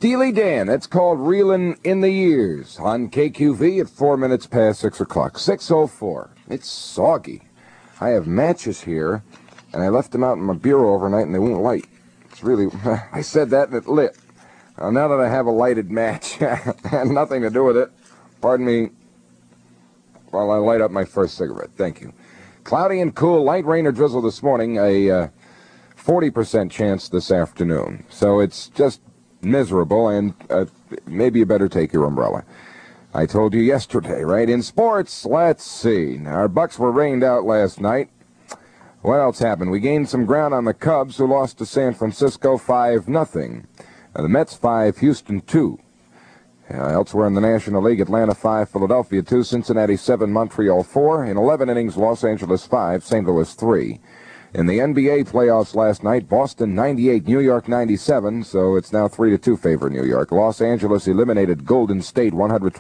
Steely Dan, that's called Reelin' in the Years on KQV at 4 minutes past 6 o'clock. 6:04. It's soggy. I have matches here, and I left them out in my bureau overnight, and they won't light. It's really... I said that, and it lit. Now that I have a lighted match, had nothing to do with it. Pardon me while I light up my first cigarette. Thank you. Cloudy and cool, light rain or drizzle this morning, a 40% chance this afternoon. So it's just miserable, and maybe you better take your umbrella. I told you yesterday, right? In sports, let's see. Our Bucks were rained out last night. What else happened? We gained some ground on the Cubs, who lost to San Francisco 5-0. The Mets 5, Houston 2. Elsewhere in the National League, Atlanta 5, Philadelphia 2, Cincinnati 7, Montreal 4. In 11 innings, Los Angeles 5, St. Louis 3. In the NBA playoffs last night, Boston 98, New York 97, so it's now 3-2 favor New York. Los Angeles eliminated Golden State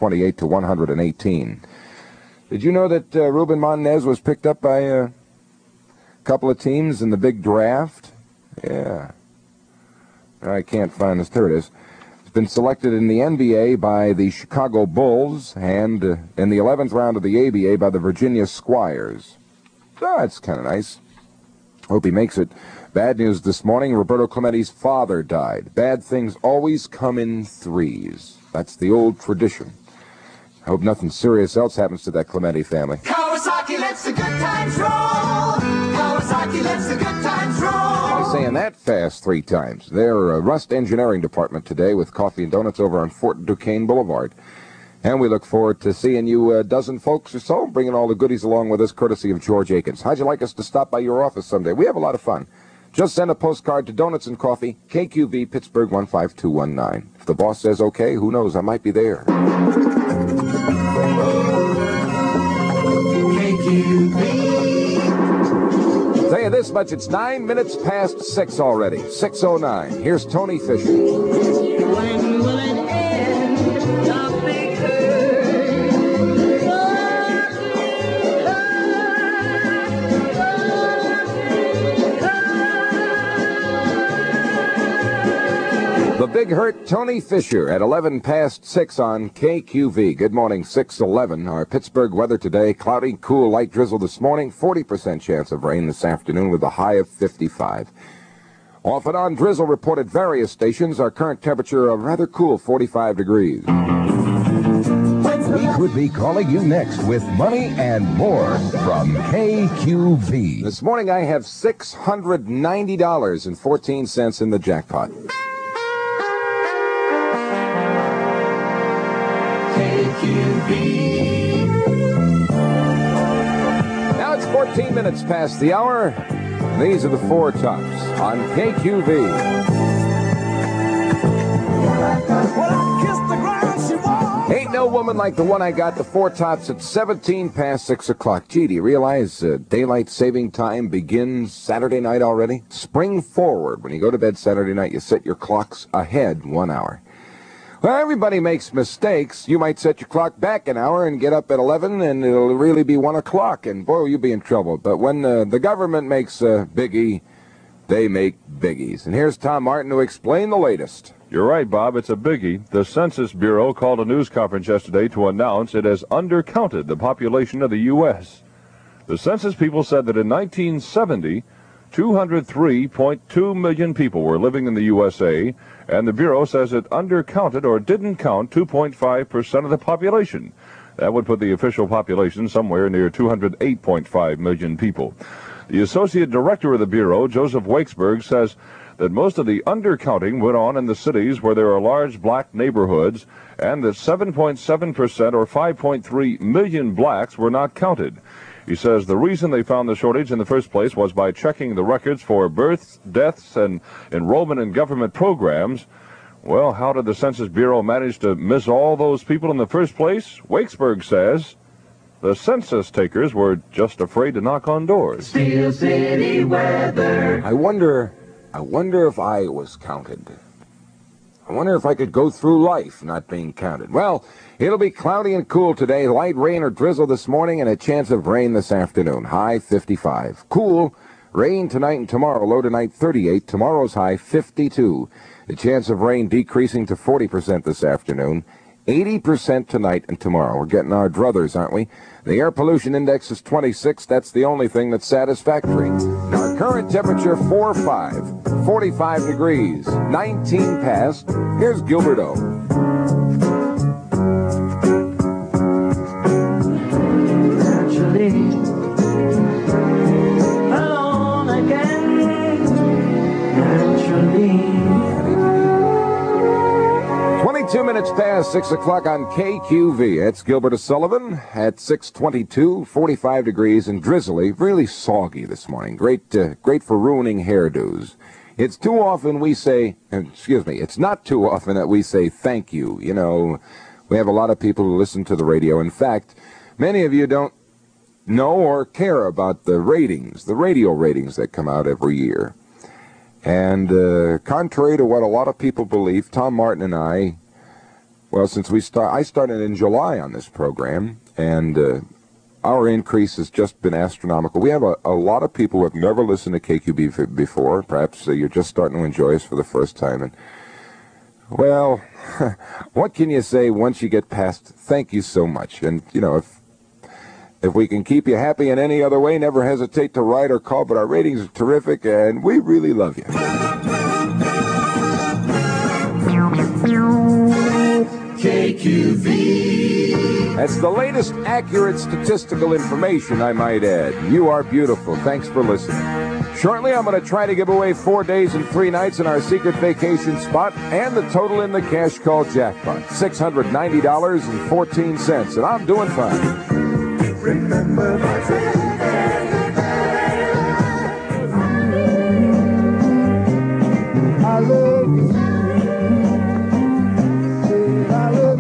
128-118. Did you know that Ruben Monez was picked up by a couple of teams in the big draft? Yeah. I can't find this. There it is. It's been selected in the NBA by the Chicago Bulls and in the 11th round of the ABA by the Virginia Squires. Oh, that's kind of nice. Hope he makes it. Bad news this morning. Roberto Clemente's father died. Bad things always come in threes. That's the old tradition. I hope nothing serious else happens to that Clemente family. Kawasaki lets the good times roll. Kawasaki lets the good times roll. I'm saying that fast 3 times. Their Rust Engineering Department today with coffee and donuts over on Fort Duquesne Boulevard. And we look forward to seeing you a dozen folks or so, bringing all the goodies along with us, courtesy of George Akins. How'd you like us to stop by your office someday? We have a lot of fun. Just send a postcard to Donuts and Coffee, KQV, Pittsburgh 15219. If the boss says okay, who knows, I might be there. KQV. Tell you this much, it's 9 minutes past 6 already. 6:09. Here's Tony Fisher. When will it end? The big The Big Hurt, Tony Fisher at 11 past 6 on KQV. Good morning, 6:11. Our Pittsburgh weather today, cloudy, cool, light drizzle this morning, 40% chance of rain this afternoon with a high of 55. Off and on drizzle reported various stations. Our current temperature of rather cool, 45 degrees. We could be calling you next with money and more from KQV. This morning I have $690.14 in the jackpot. Now it's 14 minutes past the hour. These are the 4 tops on KQV. Ain't no woman like the one I got, the 4 tops at 17 past 6 o'clock. Gee, do you realize daylight saving time begins Saturday night already? Spring forward. When you go to bed Saturday night, you set your clocks ahead 1 hour. Well, everybody makes mistakes. You might set your clock back an hour and get up at 11, and it'll really be 1 o'clock, and boy, you'll be in trouble. But when the government makes a biggie, they make biggies. And here's Tom Martin to explain the latest. You're right, Bob. It's a biggie. The Census Bureau called a news conference yesterday to announce it has undercounted the population of the U.S. The census people said that in 1970, 203.2 million people were living in the USA, and the Bureau says it undercounted or didn't count 2.5% of the population. That would put the official population somewhere near 208.5 million people. The Associate Director of the Bureau, Joseph Wakesberg, says that most of the undercounting went on in the cities where there are large black neighborhoods, and that 7.7% or 5.3 million blacks were not counted. He says the reason they found the shortage in the first place was by checking the records for births, deaths, and enrollment in government programs. Well, how did the Census Bureau manage to miss all those people in the first place? Wakesberg says the census takers were just afraid to knock on doors. Steel City weather. I wonder if I was counted. I wonder if I could go through life not being counted. Well, it'll be cloudy and cool today, light rain or drizzle this morning, and a chance of rain this afternoon. High 55. Cool, Rain tonight and tomorrow, low tonight 38, tomorrow's high 52. The chance of rain decreasing to 40% this afternoon, 80% tonight and tomorrow. We're getting our druthers, aren't we? The air pollution index is 26. That's the only thing that's satisfactory. Our current temperature 4.5, 45 degrees, 19 past. Here's Gilbert O. Naturally, alone again. Naturally. 22 minutes past 6 o'clock on KQV. It's Gilbert O'Sullivan at 6:22, 45 degrees and drizzly, really soggy this morning. Great for ruining hairdos. It's not too often that we say thank you. You know, we have a lot of people who listen to the radio. In fact, many of you don't know or care about the radio ratings that come out every year. And contrary to what a lot of people believe, Tom Martin and I, well, since I started in July on this program, and our increase has just been astronomical. We have a lot of people who have never listened to KQB before. Perhaps you're just starting to enjoy us for the first time. And, well, what can you say once you get past thank you so much? And, you know, if we can keep you happy in any other way, never hesitate to write or call, but our ratings are terrific, and we really love you. KQV. That's the latest accurate statistical information, I might add. You are beautiful. Thanks for listening. Shortly, I'm going to try to give away 4 days and 3 nights in our secret vacation spot and the total in the cash call jackpot, $690.14, and I'm doing fine. Remember my friend. I love you. I love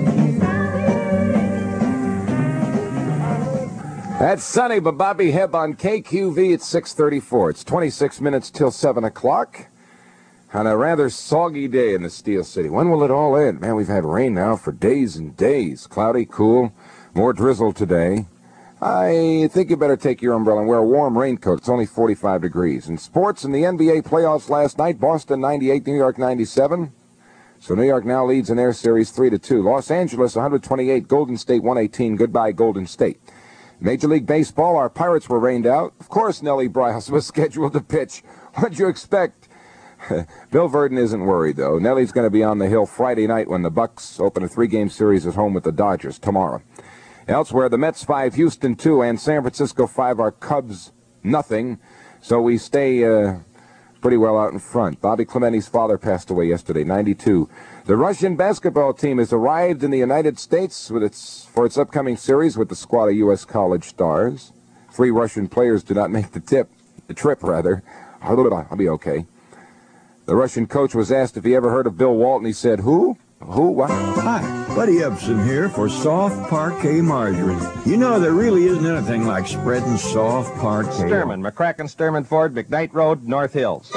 you. That's Sonny by Bobby Hebb on KQV at 6:34. It's 26 minutes till 7 o'clock on a rather soggy day in the Steel City. When will it all end? Man, we've had rain now for days and days. Cloudy, cool, more drizzle today. I think you better take your umbrella and wear a warm raincoat. It's only 45 degrees. In sports, in the NBA playoffs last night, Boston 98, New York 97. So New York now leads in their series 3-2. Los Angeles 128, Golden State 118. Goodbye, Golden State. Major League Baseball, our Pirates were rained out. Of course, Nellie Bryles was scheduled to pitch. What'd you expect? Bill Verdon isn't worried, though. Nellie's going to be on the hill Friday night when the Bucks open a 3-game series at home with the Dodgers tomorrow. Elsewhere, the Mets 5, Houston 2, and San Francisco 5, our Cubs nothing. So we stay pretty well out in front. Bobby Clementi's father passed away yesterday, 92. The Russian basketball team has arrived in the United States for its upcoming series with the squad of U.S. college stars. 3 Russian players do not make the trip. I'll be okay. The Russian coach was asked if he ever heard of Bill Walton. He said, who? Who? What? Hi, Buddy Epson here for soft parquet margarine. You know, there really isn't anything like spreading soft parquet. Sturman, McCracken, Sturman Ford, McKnight Road, North Hills.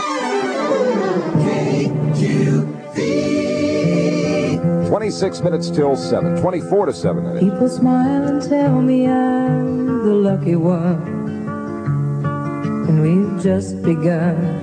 KQV. 26 minutes till 7. 24 to 7. People smile and tell me I'm the lucky one, and we've just begun.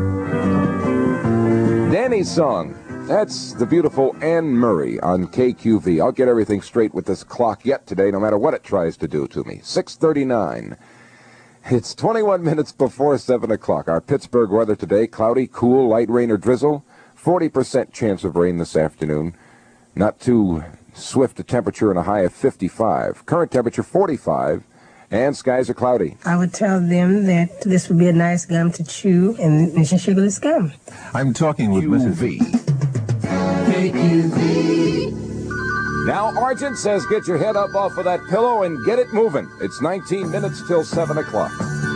Danny's song. That's the beautiful Anne Murray on KQV. I'll get everything straight with this clock yet today, no matter what it tries to do to me. 6:39. It's 21 minutes before 7 o'clock. Our Pittsburgh weather today, cloudy, cool, light rain or drizzle. 40% chance of rain this afternoon. Not too swift a temperature and a high of 55. Current temperature 45, and skies are cloudy. I would tell them that this would be a nice gum to chew and sugarless gum. I'm talking with Mrs. V. Now, Argent says get your head up off of that pillow and get it moving. It's 19 minutes till 7 o'clock.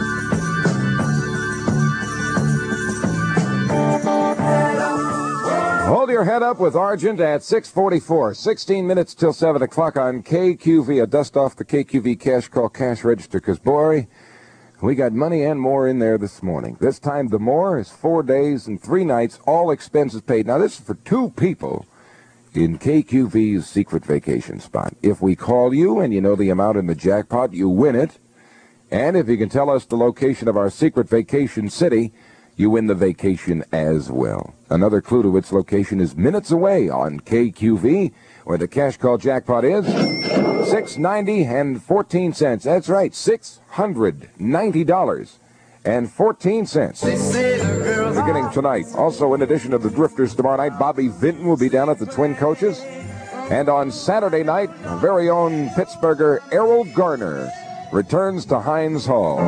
Hold your head up with Argent at 6:44. 16 minutes till 7 o'clock on KQV. A dust off the KQV cash call cash register, because, boy, we got money and more in there this morning. This time, the more is 4 days and 3 nights, all expenses paid. Now, this is for 2 people in KQV's secret vacation spot. If we call you and you know the amount in the jackpot, you win it. And if you can tell us the location of our secret vacation city, you win the vacation as well. Another clue to its location is minutes away on KQV, where the cash call jackpot is $690 and 14 cents. That's right, $690 and 14 cents. Beginning tonight. Also, in addition to the Drifters tomorrow night, Bobby Vinton will be down at the Twin Coaches. And on Saturday night, our very own Pittsburgher Errol Garner returns to Heinz Hall.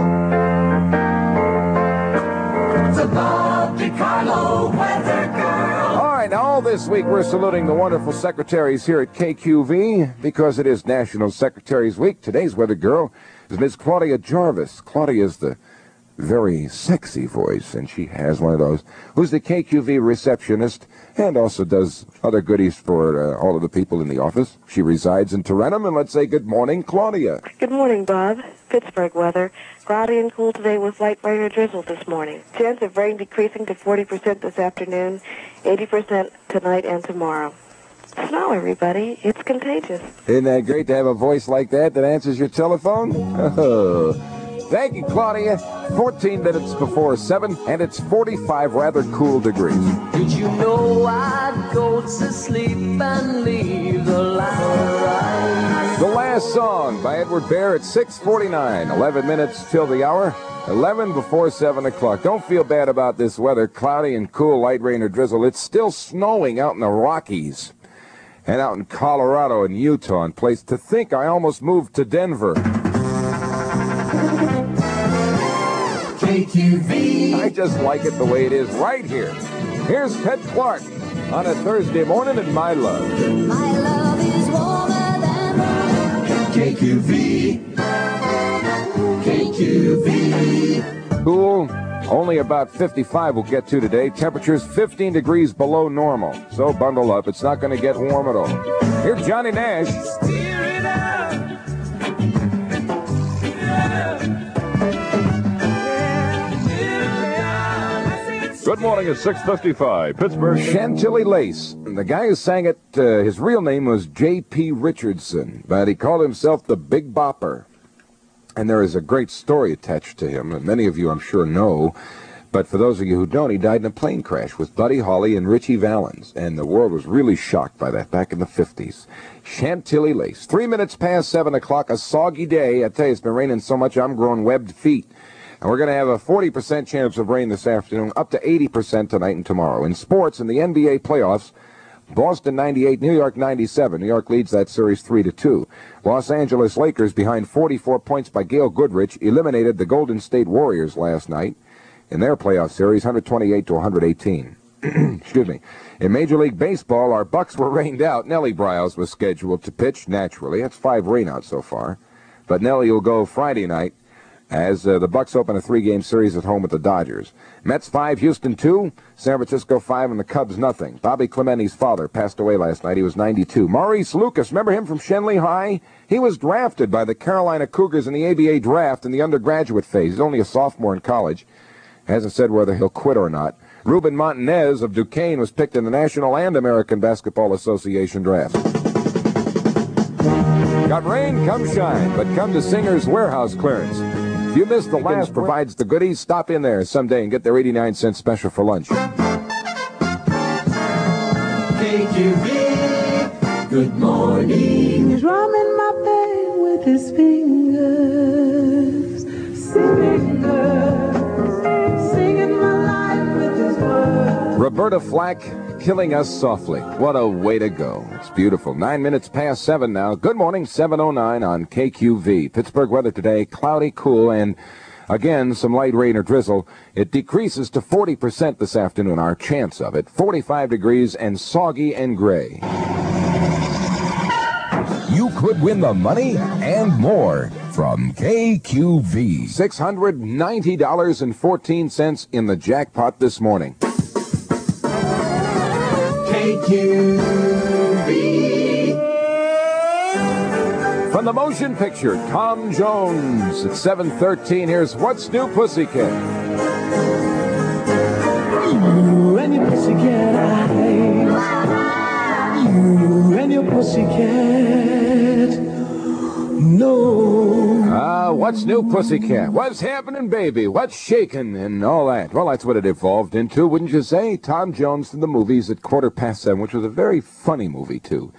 The Bob DiCarlo Weather Girl. All right, now all this week we're saluting the wonderful secretaries here at KQV because it is National Secretaries Week. Today's weather girl is Miss Claudia Jarvis. Claudia is the very sexy voice, and she has one of those, who's the KQV receptionist and also does other goodies for all of the people in the office. She resides in Tarentum, and let's say good morning, Claudia. Good morning, Bob. Pittsburgh weather. Cloudy and cool today with light rain or drizzle this morning. Chance of rain decreasing to 40% this afternoon, 80% tonight and tomorrow. Snow, everybody. It's contagious. Isn't that great to have a voice like that answers your telephone? Oh. Thank you, Claudia. 14 minutes before 7, and it's 45 rather cool degrees. Did you know I'd go to sleep and leave the light right? The Last Song by Edward Bear at 6:49. 11 minutes till the hour. 11 before 7 o'clock. Don't feel bad about this weather. Cloudy and cool, light rain or drizzle. It's still snowing out in the Rockies and out in Colorado and Utah. And place to think I almost moved to Denver. KQV. I just like it the way it is right here. Here's Pet Clark on a Thursday morning in My Love. My love is warmer than KQV. KQV. Cool. Only about 55 we'll get to today. Temperatures 15 degrees below normal. So bundle up. It's not going to get warm at all. Here's Johnny Nash. Steer it up. Good morning at 6:55. Pittsburgh. Chantilly Lace. The guy who sang it, his real name was J.P. Richardson, but he called himself the Big Bopper. And there is a great story attached to him, and many of you I'm sure know. But for those of you who don't, he died in a plane crash with Buddy Holly and Richie Valens. And the world was really shocked by that back in the 50s. Chantilly Lace. 3 minutes past 7 o'clock, a soggy day. I tell you, it's been raining so much I'm growing webbed feet. And we're going to have a 40% chance of rain this afternoon, up to 80% tonight and tomorrow. In sports, in the NBA playoffs, Boston 98, New York 97. New York leads that series 3-2. Los Angeles Lakers, behind 44 points by Gail Goodrich, eliminated the Golden State Warriors last night in their playoff series, 128-118. Excuse me. In Major League Baseball, our Bucks were rained out. Nellie Briles was scheduled to pitch naturally. That's 5 rainouts so far. But Nellie will go Friday night as the Bucks open a 3-game series at home with the Dodgers. Mets 5, Houston 2, San Francisco 5, and the Cubs nothing. Bobby Clementi's father passed away last night. He was 92. Maurice Lucas, remember him from Shenley High? He was drafted by the Carolina Cougars in the ABA draft in the undergraduate phase. He's only a sophomore in college. Hasn't said whether he'll quit or not. Ruben Montanez of Duquesne was picked in the National and American Basketball Association draft. Got rain, come shine, but come to Singer's Warehouse Clearance. If you missed the last provides the goodies, stop in there someday and get their 89-cent special for lunch. KQV. Good morning. He's drumming my pain with his fingers, singing my life with his words. Roberta Flack, Killing Us Softly. What a way to go. It's beautiful. 9 minutes past 7 now. Good morning, 7:09 on KQV. Pittsburgh weather today, cloudy, cool, and again, some light rain or drizzle. It decreases to 40% this afternoon, our chance of it. 45 degrees and soggy and gray. You could win the money and more from KQV. $690.14 in the jackpot this morning. KQV. From the motion picture, Tom Jones at 7:13. Here's What's New, Pussycat. You and your pussycat eyes, you and your pussycat no. What's new, pussycat? What's happening, baby? What's shaking and all that? Well, that's what it evolved into, wouldn't you say? Tom Jones in the movies at 7:15, which was a very funny movie, too.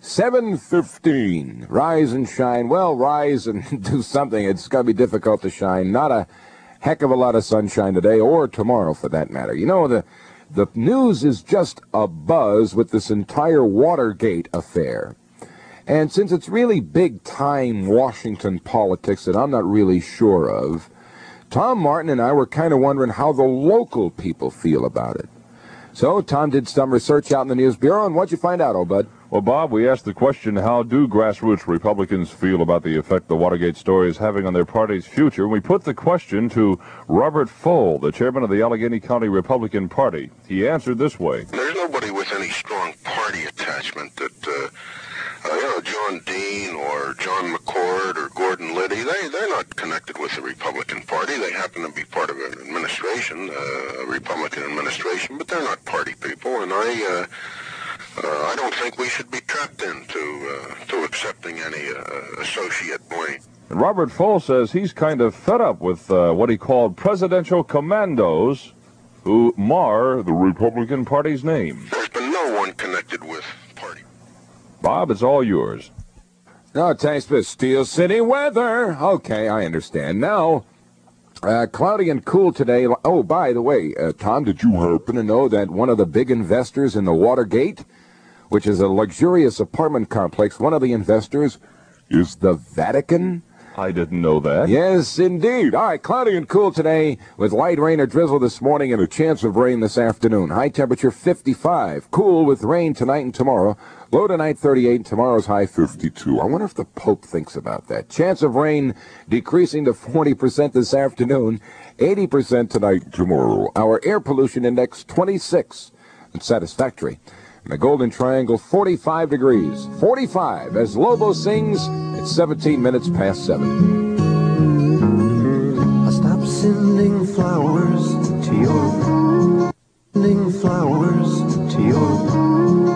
7:15. Rise and shine. Well, rise and do something. It's going to be difficult to shine. Not a heck of a lot of sunshine today or tomorrow, for that matter. You know, the news is just abuzz with this entire Watergate affair. And since it's really big-time Washington politics that I'm not really sure of, Tom Martin and I were kind of wondering how the local people feel about it. So Tom did some research out in the News Bureau, and what'd you find out, old bud? Well, Bob, we asked the question, how do grassroots Republicans feel about the effect the Watergate story is having on their party's future? We put the question to Robert Fole, the chairman of the Allegheny County Republican Party. He answered this way. There's nobody with any strong party attachment that, John Dean or John McCord or Gordon Liddy, they're not connected with the Republican Party. They happen to be part of an administration, a Republican administration, but they're not party people, and I don't think we should be trapped into accepting any associate blame. And Robert Fole says he's kind of fed up with what he called presidential commandos who mar the Republican Party's name. There's been no one connected with party. Bob, it's all yours. No, thanks for Steel City weather. Okay, I understand. Now, cloudy and cool today. Oh, by the way, Tom, did you happen to know that one of the big investors in the Watergate, which is a luxurious apartment complex, one of the investors is the Vatican? I didn't know that. Yes, indeed. All right, cloudy and cool today with light rain or drizzle this morning and a chance of rain this afternoon. High temperature 55. Cool with rain tonight and tomorrow. Low tonight 38 and tomorrow's high 52. I wonder if the Pope thinks about that. Chance of rain decreasing to 40% this afternoon. 80% tonight and tomorrow. Our air pollution index 26. It's satisfactory. And the Golden Triangle 45 degrees. 45 as Lobo sings. It's 17 minutes past 7. I stopped sending flowers to your, sending flowers to your.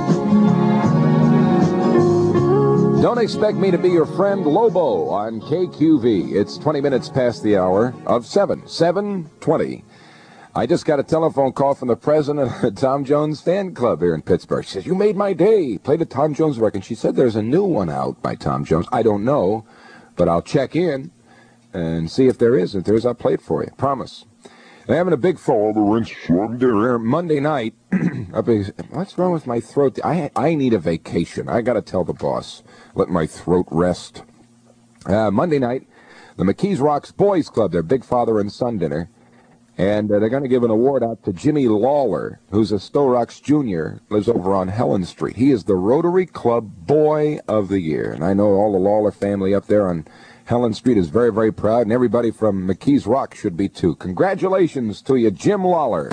Don't expect me to be your friend Lobo on KQV. It's 20 minutes past the hour of 7. 7:20. I just got a telephone call from the president of the Tom Jones fan club here in Pittsburgh. She says, you made my day. Played a Tom Jones record. She said there's a new one out by Tom Jones. I don't know, but I'll check in and see if there is. If there is, I'll play it for you. Promise. They're having a big Monday night. What's wrong with my throat? I need a vacation. I got to tell the boss. Let my throat rest. Monday night, the McKees Rocks Boys Club, their big father and son dinner. And they're going to give an award out to Jimmy Lawler, who's a Stowe Rocks Jr., lives over on Helen Street. He is the Rotary Club Boy of the Year. And I know all the Lawler family up there on Helen Street is very, very proud, and everybody from McKees Rock should be too. Congratulations to you, Jim Lawler.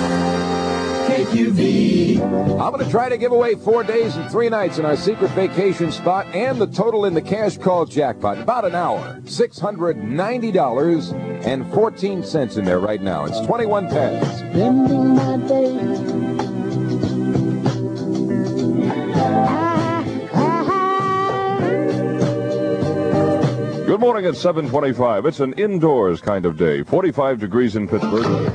KQV. I'm going to try to give away 4 days and 3 nights in our secret vacation spot and the total in the cash call jackpot in about an hour. $690.14 in there right now. It's 21 past. Spending my day. Good morning at 7:25. It's an indoors kind of day. 45 degrees in Pittsburgh.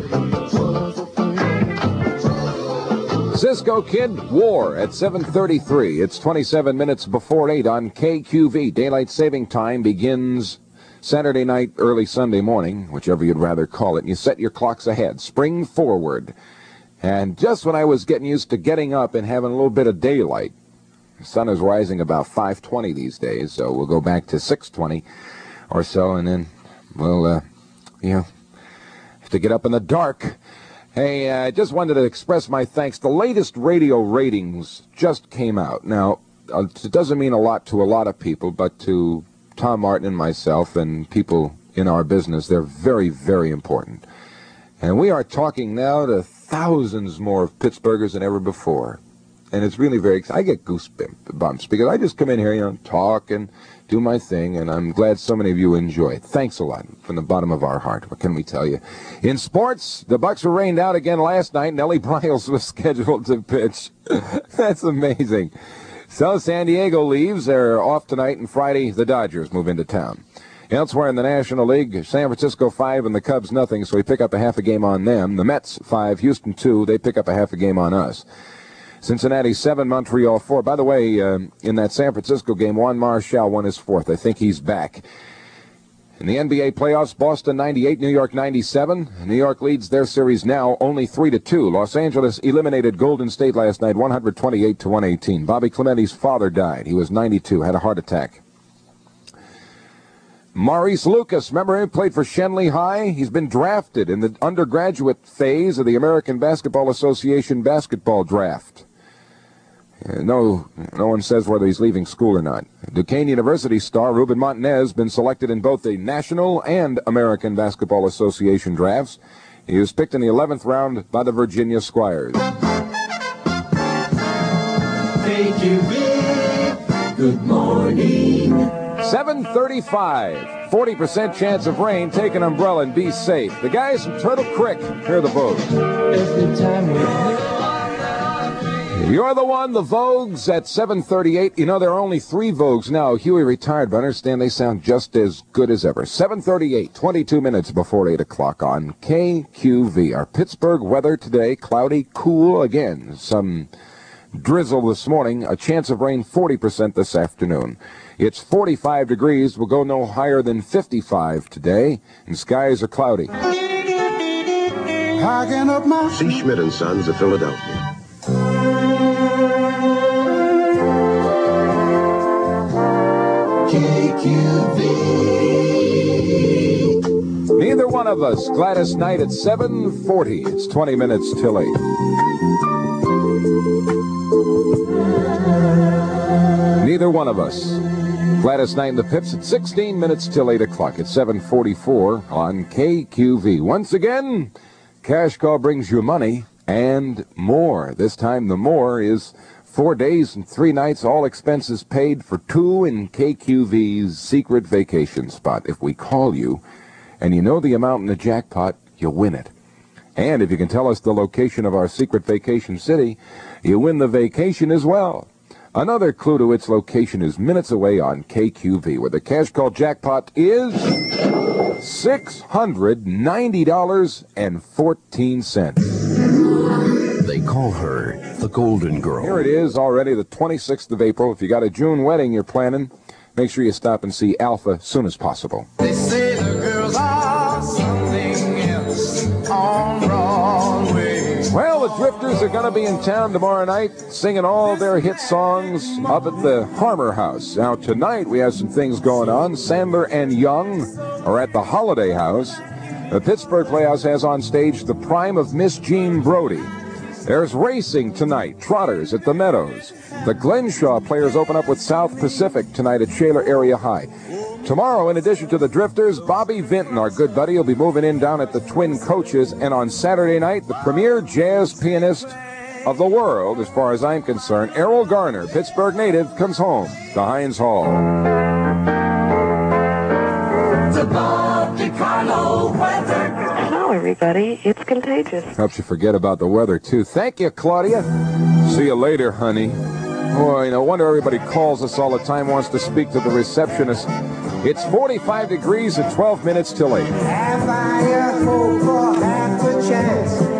Cisco Kid, War at 7:33. It's 27 minutes before 8 on KQV. Daylight saving time begins Saturday night, early Sunday morning, whichever you'd rather call it. And you set your clocks ahead. Spring forward. And just when I was getting used to getting up and having a little bit of daylight, the sun is rising about 5:20 these days, so we'll go back to 6:20 or so, and then we'll, have to get up in the dark. Hey, I just wanted to express my thanks. The latest radio ratings just came out. Now, it doesn't mean a lot to a lot of people, but to Tom Martin and myself and people in our business, they're very, very important. And we are talking now to thousands more of Pittsburghers than ever before. And it's really very exciting. I get goosebumps because I just come in here, talk and do my thing, and I'm glad so many of you enjoy it. Thanks a lot from the bottom of our heart. What can we tell you? In sports, the Bucks were rained out again last night. Nellie Bryles was scheduled to pitch. That's amazing. So San Diego leaves. They're off tonight, and Friday the Dodgers move into town. Elsewhere in the National League, San Francisco 5 and the Cubs nothing, so we pick up a half a game on them. The Mets 5, Houston 2, they pick up a half a game on us. Cincinnati 7, Montreal 4. By the way, in that San Francisco game, Juan Marchal won his 4th. I think he's back. In the NBA playoffs, Boston 98, New York 97. New York leads their series now only 3-2. Los Angeles eliminated Golden State last night 128-118. Bobby Clementi's father died. He was 92, had a heart attack. Maurice Lucas, remember him, played for Shenley High? He's been drafted in the undergraduate phase of the American Basketball Association basketball draft. No one says whether he's leaving school or not. Duquesne University star Ruben Montanez been selected in both the National and American Basketball Association drafts. He was picked in the 11th round by the Virginia Squires. KQV, good morning. 7:35, 40% chance of rain. Take an umbrella and be safe. The guys from Turtle Creek, hear the Vogues. Every time we You're the one, the Vogues at 7:38. You know, there are only 3 Vogues now. Huey retired, but I understand they sound just as good as ever. 7:38, 22 minutes before 8 o'clock on KQV. Our Pittsburgh weather today, cloudy, cool again. Some drizzle this morning, a chance of rain 40% this afternoon. It's 45 degrees. We'll go no higher than 55 today, and skies are cloudy. C. Schmidt and Sons of Philadelphia. KQV. Neither one of us. Gladys Knight at 7:40. It's 20 minutes till 8. Neither one of us. Gladys Knight and the Pips at 16 minutes till 8 o'clock. It's 7:44 on KQV. Once again, Cash Call brings you money and more. This time the more is 4 days and 3 nights, all expenses paid for 2 in KQV's secret vacation spot. If we call you and you know the amount in the jackpot, you win it. And if you can tell us the location of our secret vacation city, you win the vacation as well. Another clue to its location is minutes away on KQV, where the Cash Call jackpot is $690.14. They call her the Golden Girl. Here it is, already the 26th of April. If you got a June wedding you're planning, make sure you stop and see Alpha as soon as possible. They say the girls are something else on Broadway. Well, the Drifters are going to be in town tomorrow night singing all their hit songs up at the Harmer House. Now, tonight we have some things going on. Sandler and Young are at the Holiday House. The Pittsburgh Playhouse has on stage the prime of Miss Jean Brody. There's racing tonight, Trotters at the Meadows. The Glenshaw Players open up with South Pacific tonight at Shaler Area High. Tomorrow, in addition to the Drifters, Bobby Vinton, our good buddy, will be moving in down at the Twin Coaches. And on Saturday night, the premier jazz pianist of the world, as far as I'm concerned, Errol Garner, Pittsburgh native, comes home to Heinz Hall. The Monte Carlo weather. Hello, everybody. It's contagious. Helps you forget about the weather, too. Thank you, Claudia. See you later, honey. Boy, no wonder everybody calls us all the time, wants to speak to the receptionist. It's 45 degrees at 12 minutes till 8. Have I a hope or half a chance?